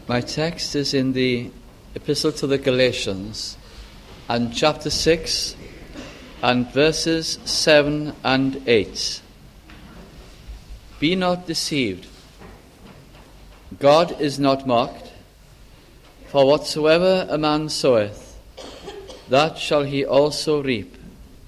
My text is in the Epistle to the Galatians, and chapter 6, and verses 7 and 8. Be not deceived. God is not mocked, for whatsoever a man soweth, that shall he also reap.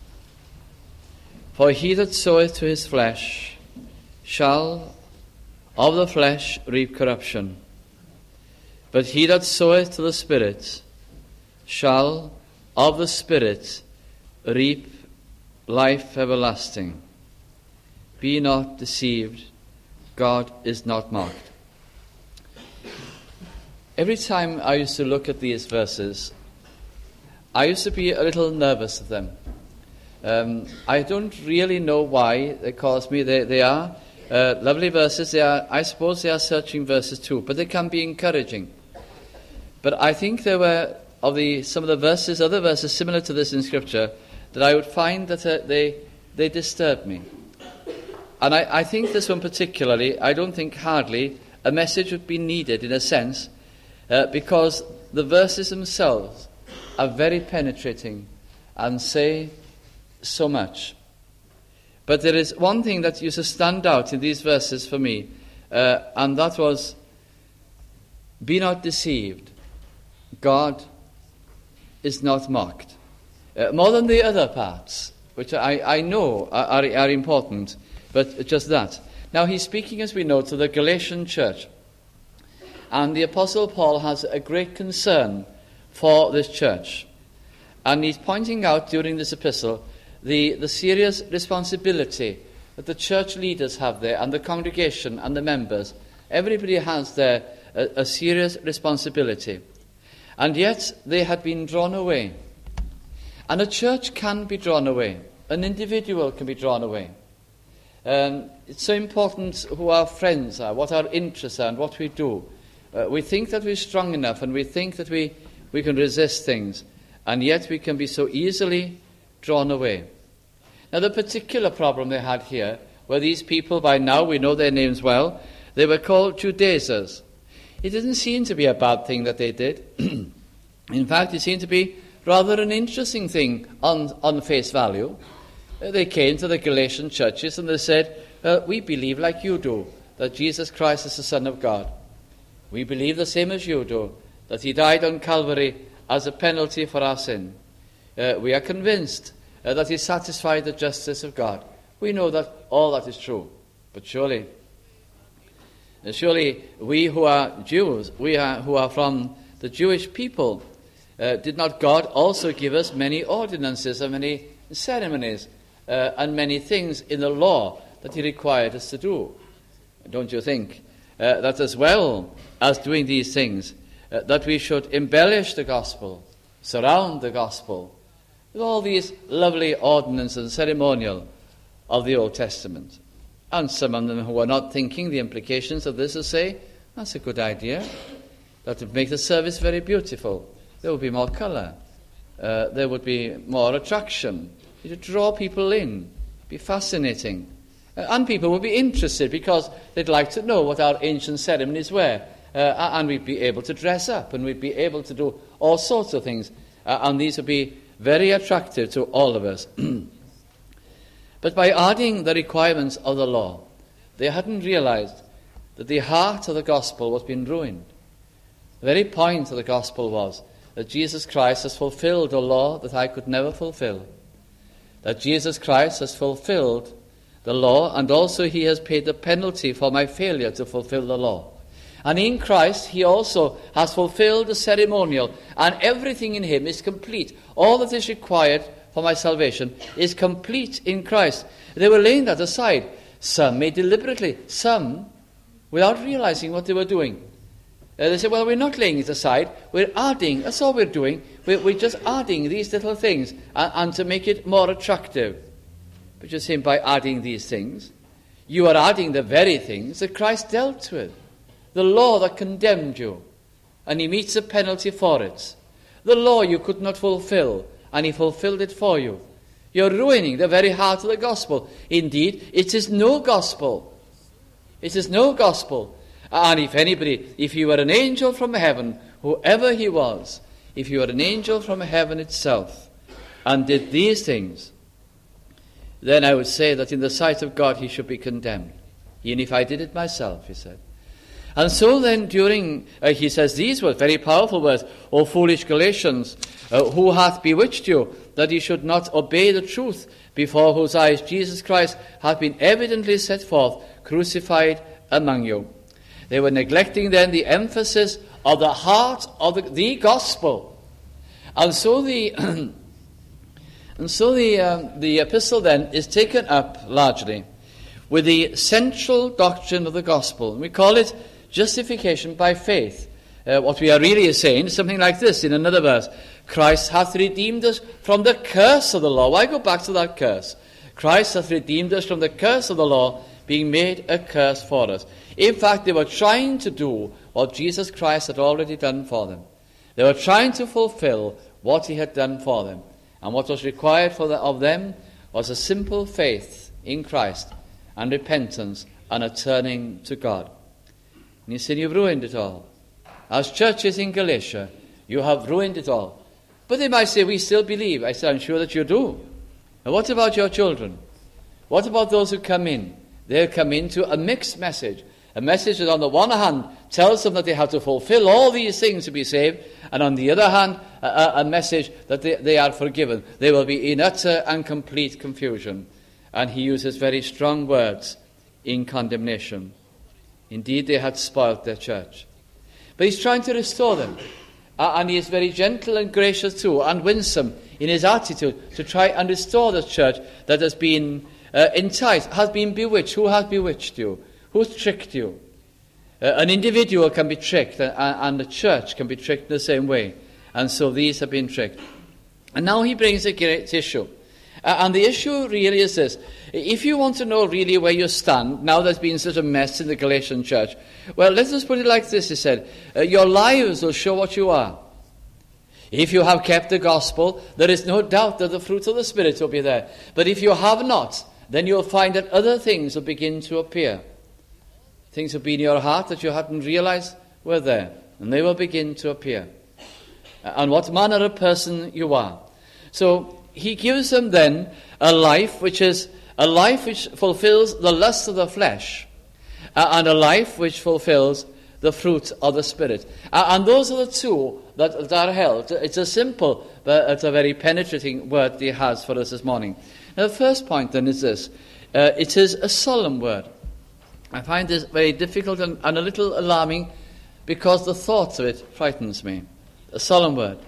For he that soweth to his flesh shall of the flesh reap corruption. But he that soweth to the Spirit shall of the Spirit reap life everlasting. Be not deceived, God is not mocked. Every time I used to look at these verses, I used to be a little nervous of them. I don't really know why they cause me. They are lovely verses. I suppose they are searching verses too, but they can be encouraging. But I think there were some of the verses, other verses similar to this in Scripture, that I would find that they disturbed me. And I think this one particularly, I don't think hardly a message would be needed in a sense, because the verses themselves are very penetrating and say so much. But there is one thing that used to stand out in these verses for me, and that was, be not deceived. God is not mocked. More than the other parts, which I know are important, but just that. Now he's speaking, as we know, to the Galatian church. And the Apostle Paul has a great concern for this church. And he's pointing out during this epistle the serious responsibility that the church leaders have there, and the congregation and the members. Everybody has there a serious responsibility. And yet they had been drawn away. And a church can be drawn away. An individual can be drawn away. It's so important who our friends are, what our interests are, and what we do. We think that we're strong enough, and we think that we can resist things, and yet we can be so easily drawn away. Now, the particular problem they had here were these people, by now we know their names well, they were called Judaizers. It didn't seem to be a bad thing that they did. In fact, it seemed to be rather an interesting thing on face value. They came to the Galatian churches and they said, we believe like you do, that Jesus Christ is the Son of God. We believe the same as you do, that he died on Calvary as a penalty for our sin. We are convinced that he satisfied the justice of God. We know that all that is true. But surely we who are Jews, who are from the Jewish people, did not God also give us many ordinances and many ceremonies and many things in the law that he required us to do? Don't you think that as well as doing these things, that we should embellish the gospel, surround the gospel with all these lovely ordinances and ceremonial of the Old Testament? And some of them who are not thinking the implications of this will say, that's a good idea. That would make the service very beautiful. There would be more colour. There would be more attraction. It would draw people in. Be fascinating. And people would be interested because they'd like to know what our ancient ceremonies were. And we'd be able to dress up, and we'd be able to do all sorts of things. And these would be very attractive to all of us. But by adding the requirements of the law, they hadn't realized that the heart of the gospel was being ruined. The very point of the gospel was that Jesus Christ has fulfilled a law that I could never fulfill. That Jesus Christ has fulfilled the law, and also he has paid the penalty for my failure to fulfill the law. And in Christ, he also has fulfilled the ceremonial, and everything in him is complete. All that is required for my salvation is complete in Christ. They were laying that aside. Some made deliberately, some without realizing what they were doing. They said, well, we're not laying it aside, we're adding, that's all we're doing. We're just adding these little things and to make it more attractive. But you're saying by adding these things, you are adding the very things that Christ dealt with. The law that condemned you, and he meets a penalty for it. The law you could not fulfill, and he fulfilled it for you. You're ruining the very heart of the gospel. Indeed, it is no gospel. It is no gospel. And if he were an angel from heaven, whoever he was, if he were an angel from heaven itself, and did these things, then I would say that in the sight of God he should be condemned. Even if I did it myself, he said. And so then he says these words, very powerful words, O foolish Galatians, who hath bewitched you, that ye should not obey the truth, before whose eyes Jesus Christ hath been evidently set forth, crucified among you. They were neglecting then the emphasis of the heart of the gospel. And so the epistle then is taken up largely with the central doctrine of the gospel. We call it justification by faith. What we are really saying is something like this in another verse. Christ hath redeemed us from the curse of the law. Why go back to that curse? Christ hath redeemed us from the curse of the law, being made a curse for us. In fact, they were trying to do what Jesus Christ had already done for them. They were trying to fulfill what he had done for them. And what was required of them was a simple faith in Christ and repentance and a turning to God. And you say, you've ruined it all. As churches in Galatia, you have ruined it all. But they might say, we still believe. I said, I'm sure that you do. And what about your children? What about those who come in? They'll come into a mixed message. A message that on the one hand tells them that they have to fulfill all these things to be saved, and on the other hand, a message that they are forgiven. They will be in utter and complete confusion. And he uses very strong words in condemnation. Indeed, they had spoilt their church. But he's trying to restore them. And he is very gentle and gracious too, and winsome in his attitude to try and restore the church that has been enticed, has been bewitched. Who has bewitched you? Who's tricked you? An individual can be tricked, and the church can be tricked in the same way. And so these have been tricked. And now he brings a great issue. And the issue really is this. If you want to know really where you stand, now there's been such a mess in the Galatian church, well, let's just put it like this, he said. Your lives will show what you are. If you have kept the gospel, there is no doubt that the fruit of the Spirit will be there. But if you have not, then you'll find that other things will begin to appear. Things will be in your heart that you hadn't realized were there, and they will begin to appear. And what manner of person you are. So he gives them then a life which fulfills the lust of the flesh, and a life which fulfills the fruit of the Spirit. And those are the two that are held. It's a simple, but it's a very penetrating word that he has for us this morning. Now, the first point then is this. It is a solemn word. I find this very difficult and a little alarming because the thought of it frightens me. A solemn word.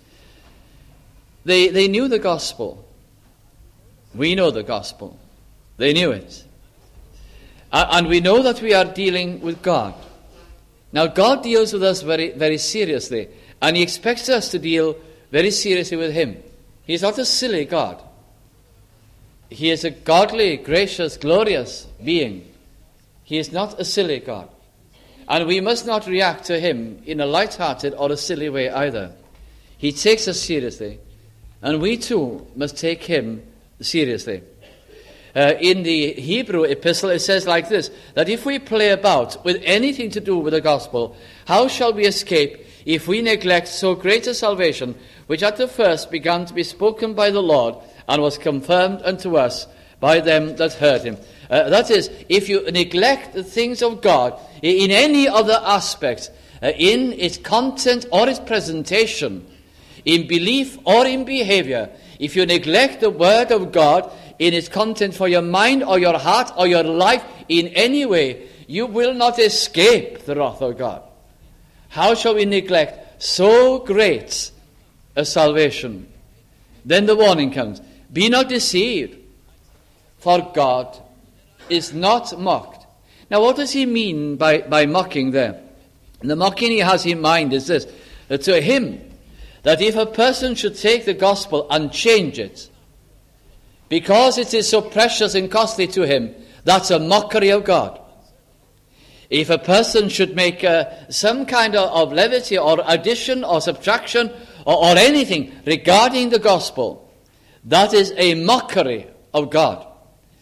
They knew the gospel. We know the gospel. They knew it. And we know that we are dealing with God. Now, God deals with us very, very seriously, and he expects us to deal very seriously with him. He's not a silly God. He is a godly, gracious, glorious being. He is not a silly God. And we must not react to him in a light-hearted or a silly way either. He takes us seriously, and we too must take him seriously. In the Hebrew epistle, it says like this, that if we play about with anything to do with the gospel, how shall we escape if we neglect so great a salvation, which at the first began to be spoken by the Lord, and was confirmed unto us by them that heard him? That is, if you neglect the things of God in any other aspect, in its content or its presentation, in belief or in behavior, if you neglect the word of God in its content for your mind or your heart or your life in any way, you will not escape the wrath of God. How shall we neglect so great a salvation? Then the warning comes, be not deceived, for God is not mocked. Now, what does he mean by mocking there? And the mocking he has in mind is this, that to him, that if a person should take the gospel and change it, because it is so precious and costly to him, that's a mockery of God. If a person should make some kind of levity or addition or subtraction or anything regarding the gospel, that is a mockery of God.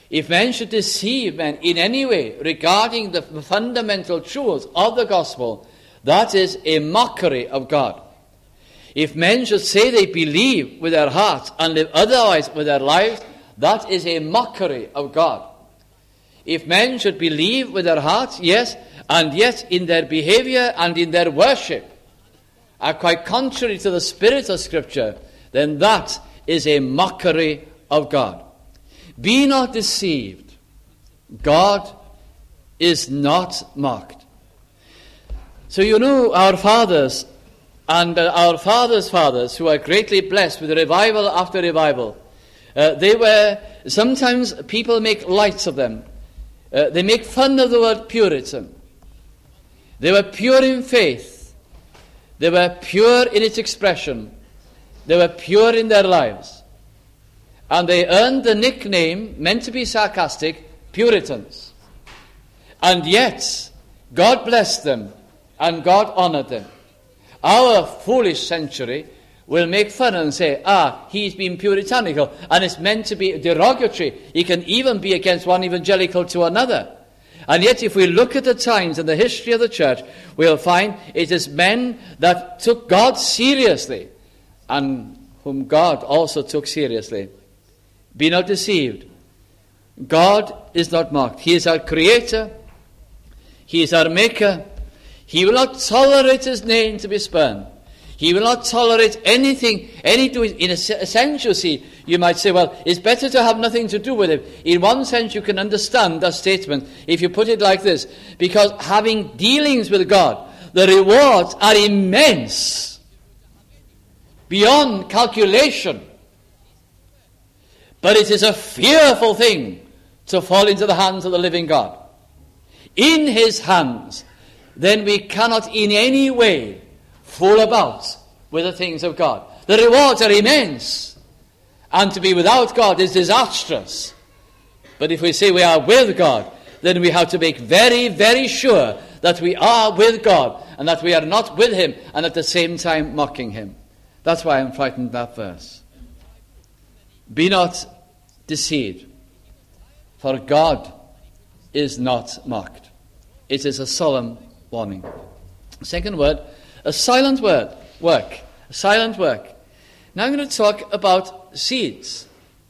if men should deceive men in any way regarding the fundamental truths of the gospel, that is a mockery of God. If men should say they believe with their hearts and live otherwise with their lives, that is a mockery of God. If men should believe with their hearts, yes, and yet in their behavior and in their worship are quite contrary to the spirit of Scripture, then that is a mockery of God. Be not deceived. God is not mocked. So you know our fathers and our fathers' fathers, who are greatly blessed with revival after revival, sometimes people make lights of them. They make fun of the word Puritan. They were pure in faith. They were pure in its expression. They were pure in their lives. And they earned the nickname, meant to be sarcastic, Puritans. And yet, God blessed them and God honored them. Our foolish century will make fun and say, he's been puritanical, and it's meant to be derogatory. He can even be against one evangelical to another. And yet, if we look at the times and the history of the church, we'll find it is men that took God seriously, and whom God also took seriously. Be not deceived. God is not mocked. He is our creator. He is our maker. He will not tolerate his name to be spurned. He will not tolerate anything, in a sense, you see, you might say, well, it's better to have nothing to do with him. In one sense, you can understand that statement if you put it like this, because having dealings with God, the rewards are immense, beyond calculation. But it is a fearful thing to fall into the hands of the living God. In his hands, then we cannot in any way fool about with the things of God. The rewards are immense, and to be without God is disastrous. But if we say we are with God, then we have to make very, very sure that we are with God and that we are not with him and at the same time mocking him. That's why I'm frightened of that verse. Be not deceived, for God is not mocked. It is a solemn warning. Second word, a silent work. A silent work. Now I'm going to talk about seeds.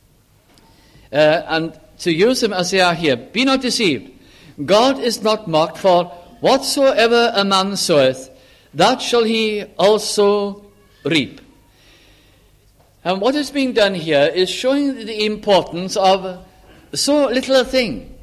And to use them as they are here. Be not deceived. God is not mocked, for whatsoever a man soweth, that shall he also reap. And what is being done here is showing the importance of so little a thing.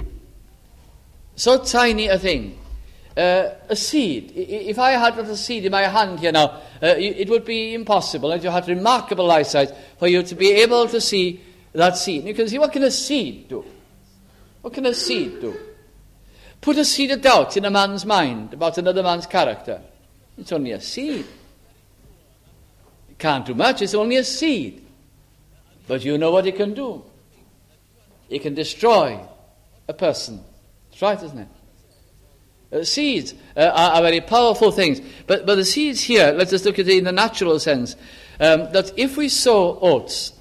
So tiny a thing. A seed. If I had a seed in my hand here now, it would be impossible, and you had remarkable eyesight for you to be able to see that seed. And you can see, what can a seed do? What can a seed do? Put a seed of doubt in a man's mind about another man's character. It's only a seed. It can't do much, it's only a seed. But you know what it can do. It can destroy a person. That's right, isn't it? Seeds are very powerful things. But the seeds here, let's just look at it in the natural sense. That if we sow oats,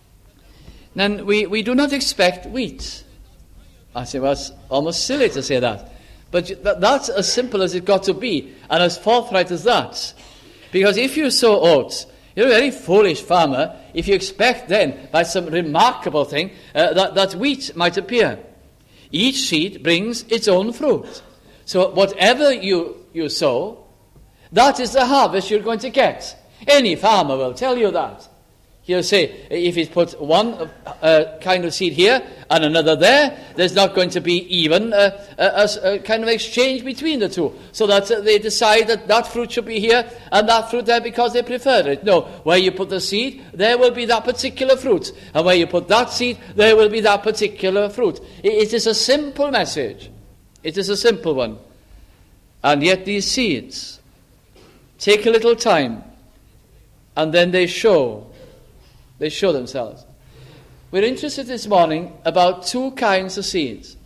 then we do not expect wheat. I say, well, it's almost silly to say that. But that's as simple as it got to be, and as forthright as that. Because if you sow oats, you're a very foolish farmer if you expect then, by some remarkable thing, that wheat might appear. Each seed brings its own fruit. So whatever you sow, that is the harvest you're going to get. Any farmer will tell you that. He'll say, if he's put one kind of seed here and another there, there's not going to be even a kind of exchange between the two, so that they decide that fruit should be here and that fruit there because they prefer it. No, where you put the seed, there will be that particular fruit. And where you put that seed, there will be that particular fruit. It is a simple message. It is a simple one. And yet these seeds take a little time, and then they show themselves. We're interested this morning about two kinds of seeds.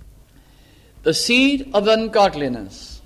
The seed of ungodliness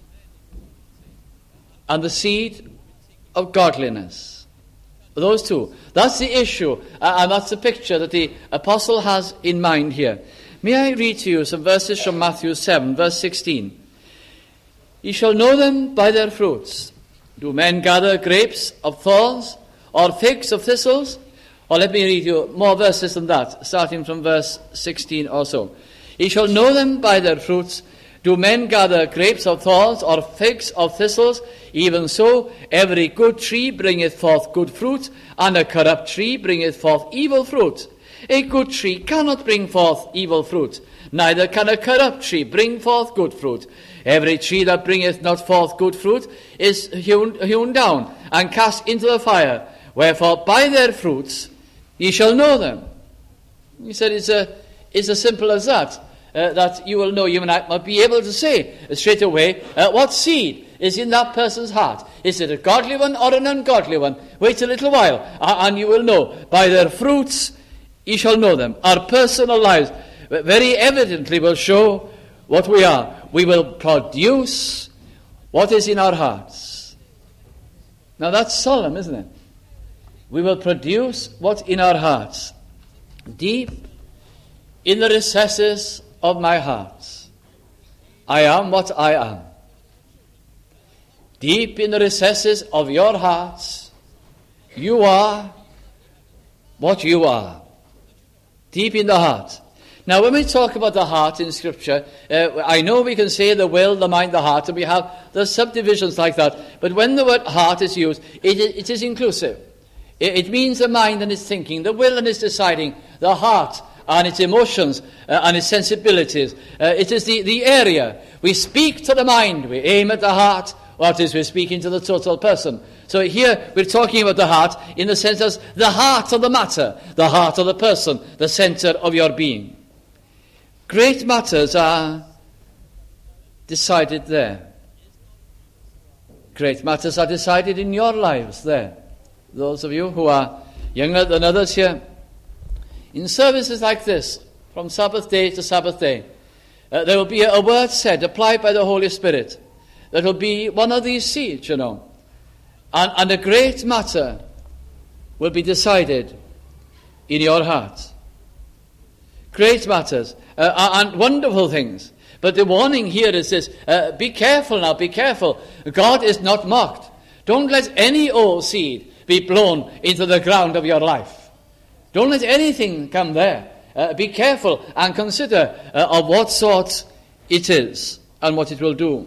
and the seed of godliness. Those two. That's the issue, and that's the picture that the apostle has in mind here. May I read to you some verses from Matthew 7, verse 16. Ye shall know them by their fruits. Do men gather grapes of thorns or figs of thistles? Or let me read you more verses than that, starting from verse 16 also. Ye shall know them by their fruits. Do men gather grapes of thorns or figs of thistles? Even so, every good tree bringeth forth good fruit, and a corrupt tree bringeth forth evil fruit. A good tree cannot bring forth evil fruit, neither can a corrupt tree bring forth good fruit. Every tree that bringeth not forth good fruit is hewn down and cast into the fire. Wherefore by their fruits ye shall know them. He said it's as simple as that. That you will know, you might be able to say straight away what seed is in that person's heart. Is it a godly one or an ungodly one? Wait a little while and you will know. By their fruits ye shall know them. Our personal lives very evidently will show what we are. We will produce what is in our hearts. Now that's solemn, isn't it? We will produce what's in our hearts. Deep in the recesses of my heart, I am what I am. Deep in the recesses of your hearts, you are what you are. Deep in the heart. Now, when we talk about the heart in Scripture, I know we can say the will, the mind, the heart, and we have the subdivisions like that. But when the word heart is used, it is inclusive. It means the mind and its thinking, the will and its deciding, the heart and its emotions and its sensibilities. It is the area. We speak to the mind, we aim at the heart, what is we're speaking to the total person. So here we're talking about the heart in the sense as the heart of the matter, the heart of the person, the center of your being. Great matters are decided there. Great matters are decided in your lives there. Those of you who are younger than others here, in services like this, from Sabbath day to Sabbath day, there will be a word said, applied by the Holy Spirit, that will be one of these seeds, you know. And a great matter will be decided in your heart. Great matters and wonderful things. But the warning here is this, be careful now, be careful. God is not mocked. Don't let any old seed be blown into the ground of your life. Don't let anything come there. Be careful and consider of what sort it is and what it will do.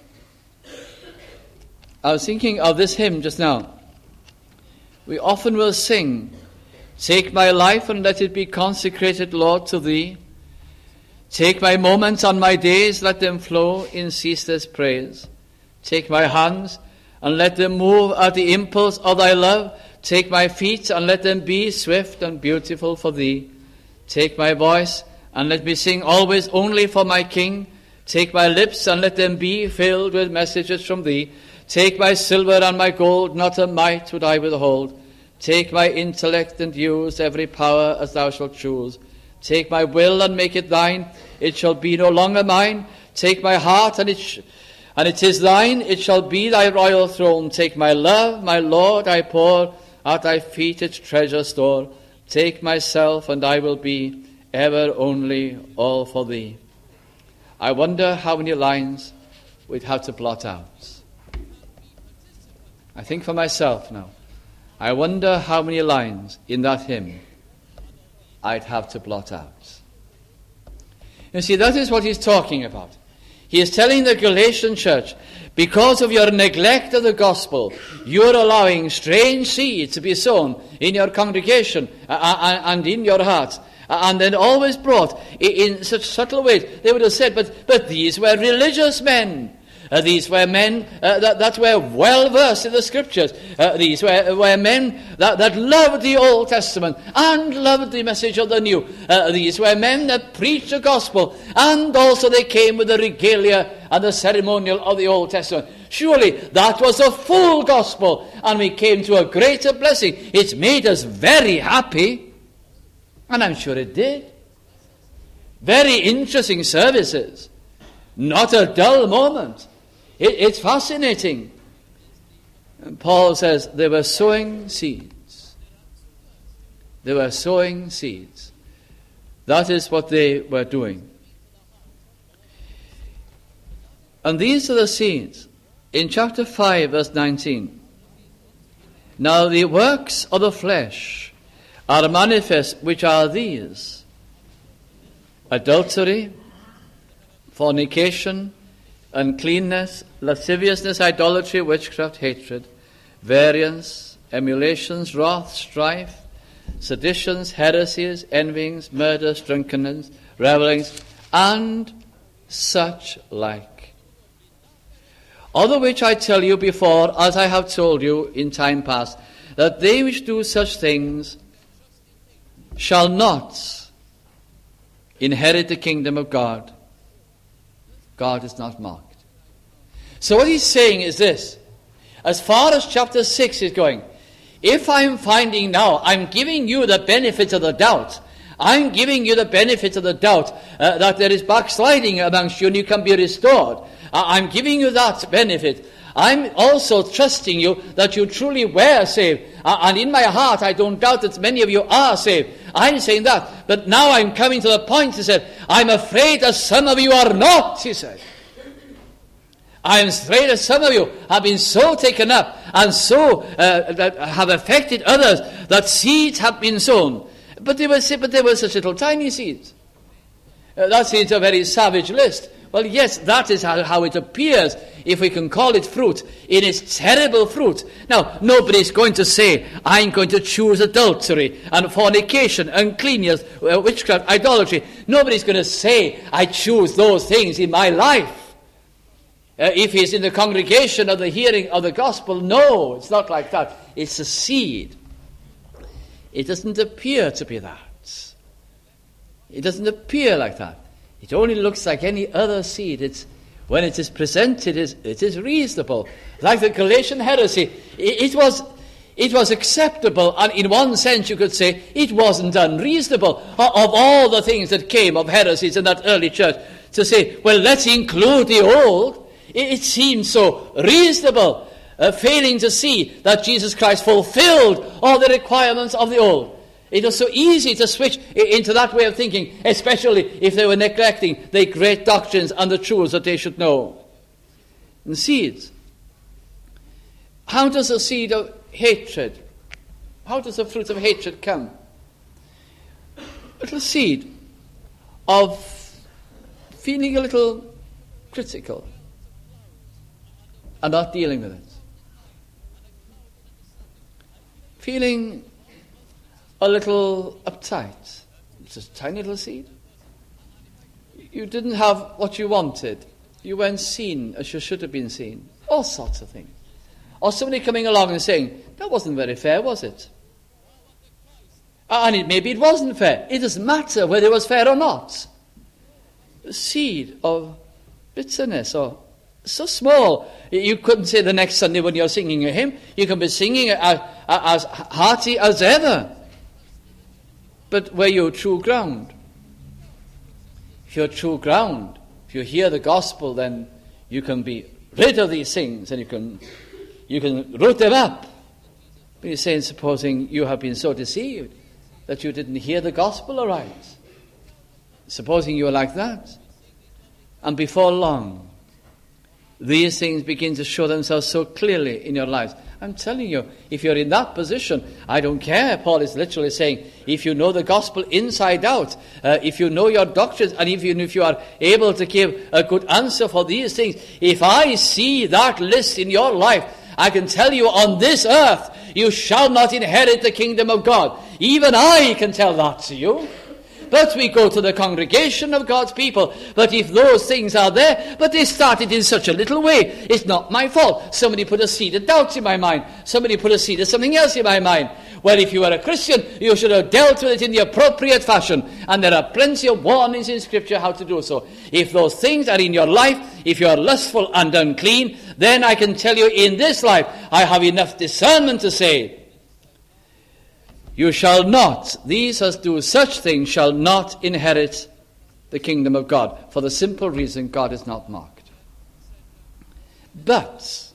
I was thinking of this hymn just now. We often will sing, take my life and let it be consecrated, Lord, to Thee. Take my moments and my days, let them flow in ceaseless praise. Take my hands and let them move at the impulse of Thy love. Take my feet and let them be swift and beautiful for Thee. Take my voice and let me sing always only for my King. Take my lips and let them be filled with messages from Thee. Take my silver and my gold, not a mite would I withhold. Take my intellect and use every power as Thou shalt choose. Take my will and make it Thine, it shall be no longer mine. Take my heart and it is Thine, it shall be Thy royal throne. Take my love, my Lord, I pour at Thy feet its treasure store. Take myself and I will be ever only all for Thee. I wonder how many lines we'd have to blot out. I think for myself now. I wonder how many lines in that hymn I'd have to blot out. You see, that is what he's talking about. He is telling the Galatian church, because of your neglect of the gospel, you're allowing strange seeds to be sown in your congregation and in your hearts. And then always brought in such subtle ways. They would have said, but these were religious men. These were men that were well versed in the Scriptures. These were men that loved the Old Testament and loved the message of the New. These were men that preached the gospel, and also they came with the regalia and the ceremonial of the Old Testament. Surely that was a full gospel, and we came to a greater blessing. It's made us very happy, and I'm sure it did. Very interesting services. Not a dull moment. It's fascinating. And Paul says they were sowing seeds. They were sowing seeds. That is what they were doing. And these are the seeds. In chapter 5, verse 19. Now the works of the flesh are manifest, which are these: adultery, fornication, uncleanness, lasciviousness, idolatry, witchcraft, hatred, variance, emulations, wrath, strife, seditions, heresies, envyings, murders, drunkenness, revellings, and such like. Of the which I tell you before, as I have told you in time past, that they which do such things shall not inherit the kingdom of God. God is not mocked. So what he's saying is this: as far as chapter 6 is going, if I'm finding now, I'm giving you the benefit of the doubt. I'm giving you the benefit of the doubt that there is backsliding amongst you and you can be restored. I'm giving you that benefit. I'm also trusting you that you truly were saved. And in my heart, I don't doubt that many of you are saved. I'm saying that. But now I'm coming to the point, he said, I'm afraid that some of you are not, he said. I'm afraid that some of you have been so taken up and so that have affected others that seeds have been sown. But they were such little tiny seeds. That seems a very savage list. Well, yes, that is how it appears, if we can call it fruit, in its terrible fruit. Now, nobody's going to say, I'm going to choose adultery and fornication, uncleanness, witchcraft, idolatry. Nobody's going to say, I choose those things in my life. If he's in the congregation or the hearing of the gospel, no, it's not like that. It's a seed. It doesn't appear to be that. It doesn't appear like that. It only looks like any other seed. When it is presented, it is reasonable. Like the Galatian heresy, it was acceptable, and in one sense you could say it wasn't unreasonable. Of all the things that came of heresies in that early church, to say, well, let's include the old, it seemed so reasonable, failing to see that Jesus Christ fulfilled all the requirements of the old. It was so easy to switch into that way of thinking, especially if they were neglecting the great doctrines and the truths that they should know. And seeds. How does a seed of hatred, how does the fruit of hatred come? A little seed of feeling a little critical and not dealing with it. Feeling a little uptight. It's a tiny little seed. You didn't have what you wanted. You weren't seen as you should have been seen. All sorts of things. Or somebody coming along and saying, that wasn't very fair, was it? And maybe it wasn't fair. It doesn't matter whether it was fair or not. A seed of bitterness, or so small. You couldn't say the next Sunday when you're singing a hymn, you can be singing as hearty as ever. But where you're true ground, if you're true ground, if you hear the gospel, then you can be rid of these things and you can root them up. But you're saying, supposing you have been so deceived that you didn't hear the gospel aright. Supposing you are like that. And before long, these things begin to show themselves so clearly in your lives. I'm telling you, if you're in that position, I don't care. Paul is literally saying, if you know the gospel inside out, if you know your doctrines, and even if you are able to give a good answer for these things, if I see that list in your life, I can tell you on this earth, you shall not inherit the kingdom of God. Even I can tell that to you. But we go to the congregation of God's people. But if those things are there, but they started in such a little way, it's not my fault. Somebody put a seed of doubts in my mind. Somebody put a seed of something else in my mind. Well, if you are a Christian, you should have dealt with it in the appropriate fashion. And there are plenty of warnings in Scripture how to do so. If those things are in your life, if you are lustful and unclean, then I can tell you in this life, I have enough discernment to say, you shall not, these as do such things, shall not inherit the kingdom of God, for the simple reason God is not mocked. But,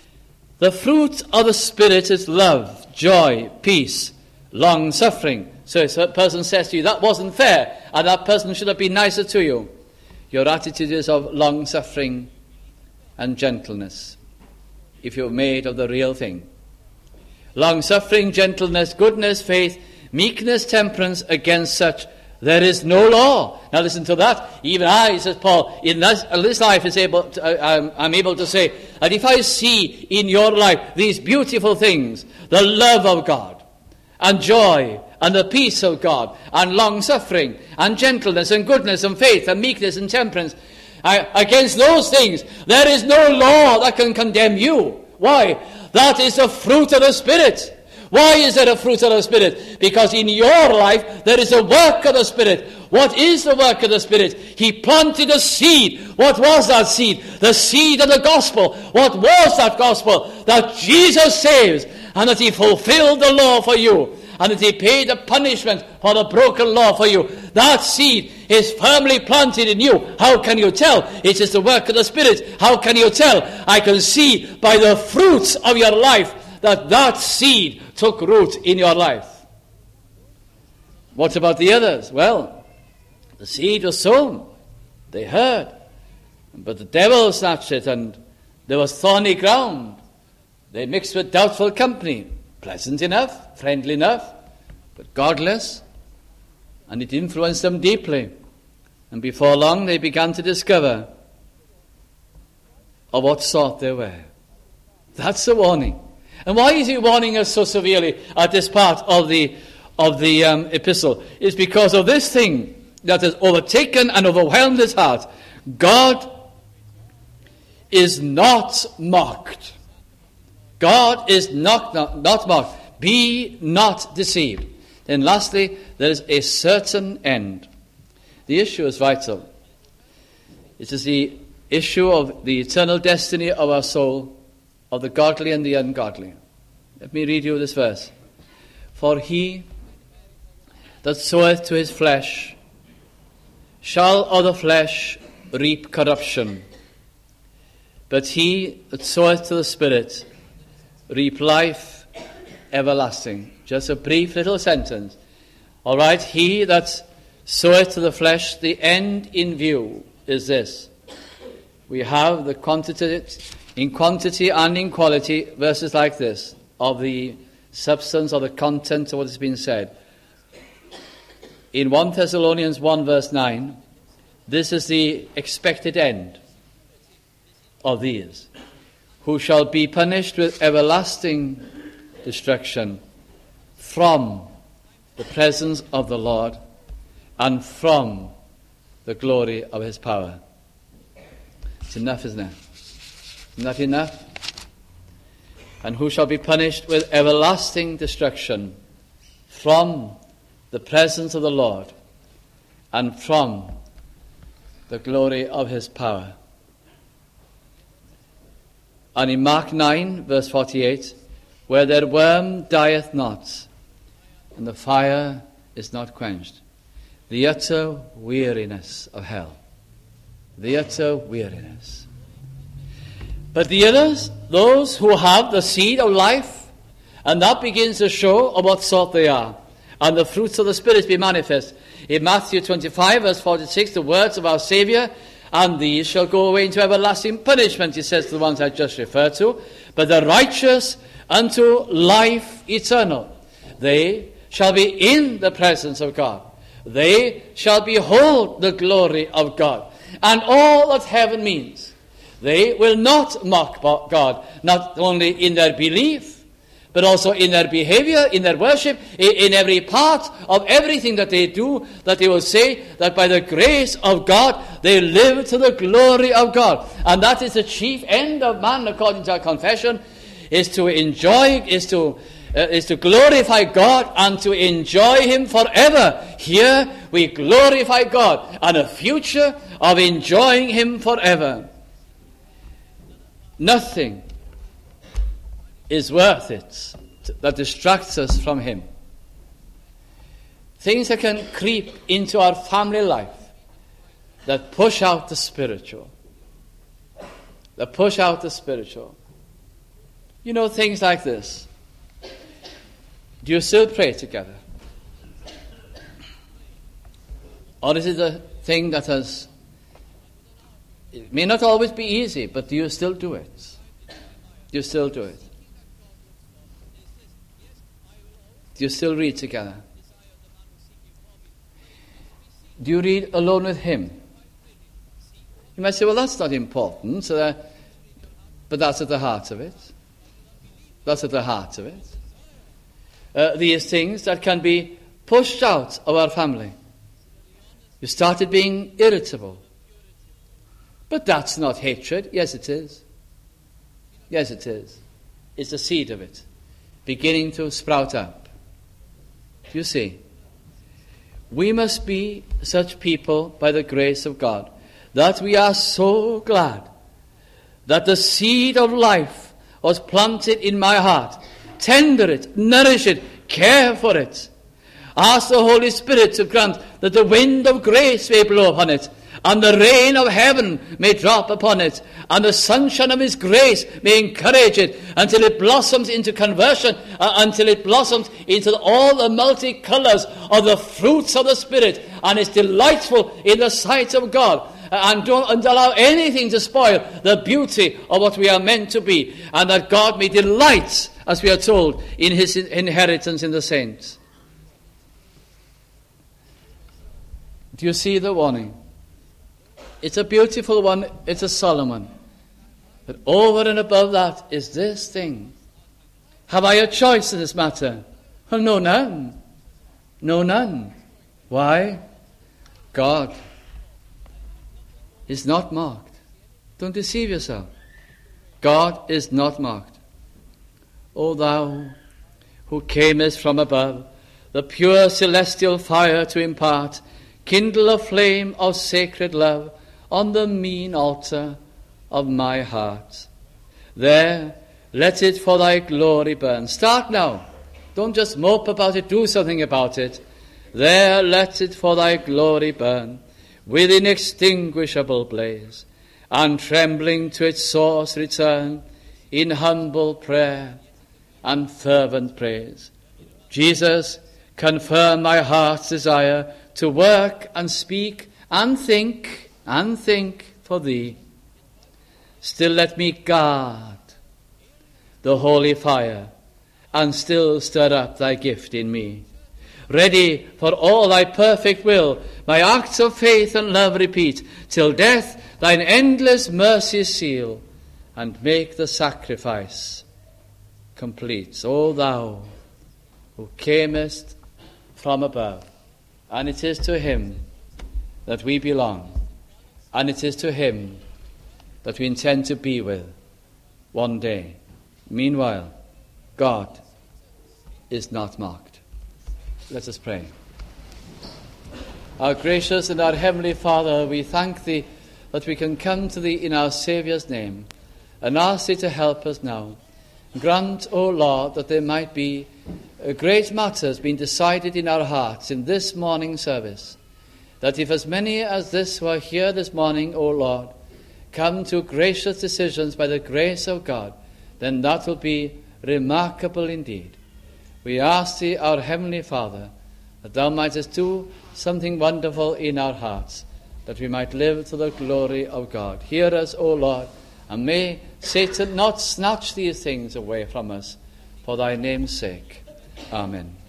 the fruit of the Spirit is love, joy, peace, long-suffering, So if a person says to you, that wasn't fair, and that person should have been nicer to you, your attitude is of long-suffering and gentleness, if you're made of the real thing. Long-suffering, gentleness, goodness, faith, meekness, temperance, against such there is no law. Now listen to that. Even I, says Paul, in this life I'm able to say that if I see in your life these beautiful things, the love of God, and joy, and the peace of God, and long-suffering, and gentleness, and goodness, and faith, and meekness, and temperance, against those things, there is no law that can condemn you. Why? That is the fruit of the Spirit. Why is there a fruit of the Spirit? Because in your life, there is a work of the Spirit. What is the work of the Spirit? He planted a seed. What was that seed? The seed of the gospel. What was that gospel? That Jesus saves, and that he fulfilled the law for you, and that he paid the punishment for the broken law for you. That seed is firmly planted in you. How can you tell? It is the work of the Spirit. How can you tell? I can see by the fruits of your life that seed took root in your life. What about the others? Well, the seed was sown. They heard. But the devil snatched it, and there was thorny ground. They mixed with doubtful company. Pleasant enough, friendly enough, but godless. And it influenced them deeply. And before long they began to discover of what sort they were. That's a warning. And why is he warning us so severely at this part of the epistle? It's because of this thing that has overtaken and overwhelmed his heart. God is not mocked. God is not mocked. Be not deceived. Then lastly, there is a certain end. The issue is vital. It is the issue of the eternal destiny of our soul, of the godly and the ungodly. Let me read you this verse. For he that soweth to his flesh shall of the flesh reap corruption, but he that soweth to the Spirit reap life everlasting. Just a brief little sentence. All right, he that soweth to the flesh, the end in view is this. We have the quantity, in quantity and in quality, verses like this, of the substance or the content of what has been said. In 1 Thessalonians 1 verse 9, this is the expected end of these, who shall be punished with everlasting destruction from the presence of the Lord and from the glory of his power. It's enough, isn't it? Isn't that enough? And who shall be punished with everlasting destruction from the presence of the Lord and from the glory of his power. And in Mark 9, verse 48, where their worm dieth not, and the fire is not quenched. The utter weariness of hell. The utter weariness. But the others, those who have the seed of life, and that begins to show of what sort they are, and the fruits of the Spirit be manifest. In Matthew 25, verse 46, the words of our Saviour, and these shall go away into everlasting punishment, he says to the ones I just referred to, but the righteous unto life eternal. They shall be in the presence of God. They shall behold the glory of God. And all that heaven means. They will not mock God, not only in their belief, but also in their behavior, in their worship, in every part of everything that they do, that they will say that by the grace of God, they live to the glory of God. And that is the chief end of man, according to our confession, is to enjoy, is to glorify God and to enjoy him forever. Here we glorify God and a future of enjoying him forever. Nothing is worth it that distracts us from him. Things that can creep into our family life that push out the spiritual. That push out the spiritual. You know, things like this. Do you still pray together? Or is it a thing that it may not always be easy, but do you still do it? Do you still do it? Do you still read together? Do you read alone with him? You might say, well, that's not important, but that's at the heart of it. That's at the heart of it. These things that can be pushed out of our family. You started being irritable. But that's not hatred. Yes, it is. Yes, it is. It's the seed of it, beginning to sprout up. You see, we must be such people by the grace of God that we are so glad that the seed of life was planted in my heart. Tender it, nourish it, care for it. Ask the Holy Spirit to grant that the wind of grace may blow upon it, and the rain of heaven may drop upon it, and the sunshine of his grace may encourage it until it blossoms into conversion, until it blossoms into all the multicolours of the fruits of the Spirit, and is delightful in the sight of God. And don't allow anything to spoil the beauty of what we are meant to be, and that God may delight, as we are told, in his inheritance in the saints. Do you see the warning? It's a beautiful one, it's a solemn one. But over and above that is this thing. Have I a choice in this matter? Well, no, none. No, none. Why? God is not marked. Don't deceive yourself. God is not marked. O thou who camest from above, the pure celestial fire to impart, kindle a flame of sacred love on the mean altar of my heart. There, let it for thy glory burn. Start now. Don't just mope about it, do something about it. There, let it for thy glory burn with inextinguishable blaze, and trembling to its source return in humble prayer and fervent praise. Jesus, confirm my heart's desire to work and speak and think for thee. Still let me guard the holy fire, and still stir up thy gift in me. Ready for all thy perfect will, my acts of faith and love repeat, till death thine endless mercies seal, and make the sacrifice complete. O thou who camest from above, and it is to him that we belong, and it is to him that we intend to be with one day. Meanwhile, God is not mocked. Let us pray. Our gracious and our heavenly Father, we thank thee that we can come to thee in our Saviour's name, and ask thee to help us now. Grant, O Lord, that there might be great matters being decided in our hearts in this morning service, that if as many as this who are here this morning, O Lord, come to gracious decisions by the grace of God, then that will be remarkable indeed. We ask thee, our heavenly Father, that thou mightest do something wonderful in our hearts, that we might live to the glory of God. Hear us, O Lord, and may Satan not snatch these things away from us, for thy name's sake. Amen.